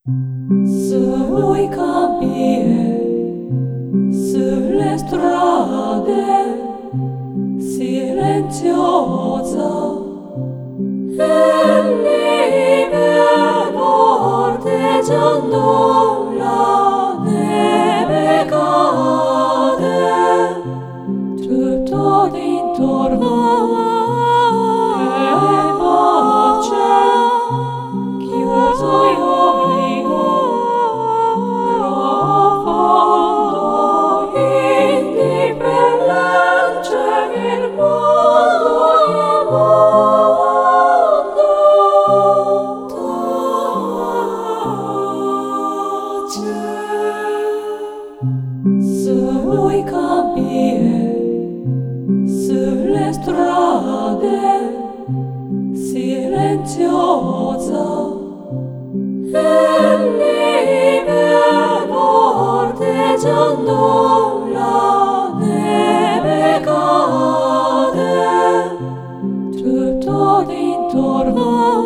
Sui campi e sulle strade, silenziosa, e neve bordeggiando la neve cade, tutto d'intorno è pace, chiuso io. Sui campi e sulle strade, silenziosa, e neve bordeggiando la neve cade, tutto d'intorno